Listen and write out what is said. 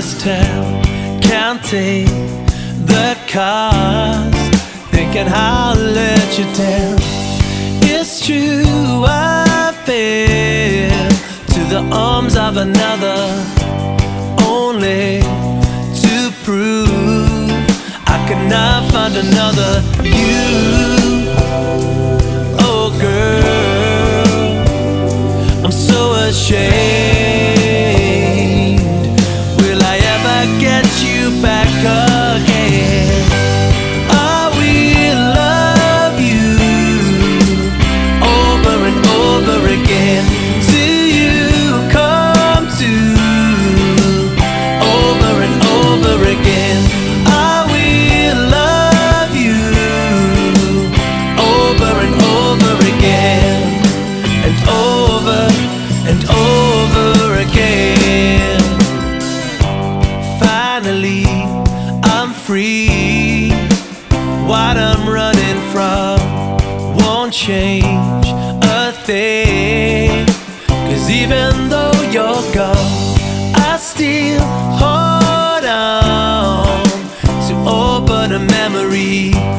this town, counting the cars, thinking how I'll let you down. It's true, I fell to the arms of another, only to prove I could not find another you. Oh girl, I'm so ashamed. Will I ever get you back again? I will love you over and over again till you come to, over and over again. I will love you over and over again, and over and over again. Finally, I'm free. What I'm running from won't change a thing, 'cause even though you're gone, I still hold on to open a memory.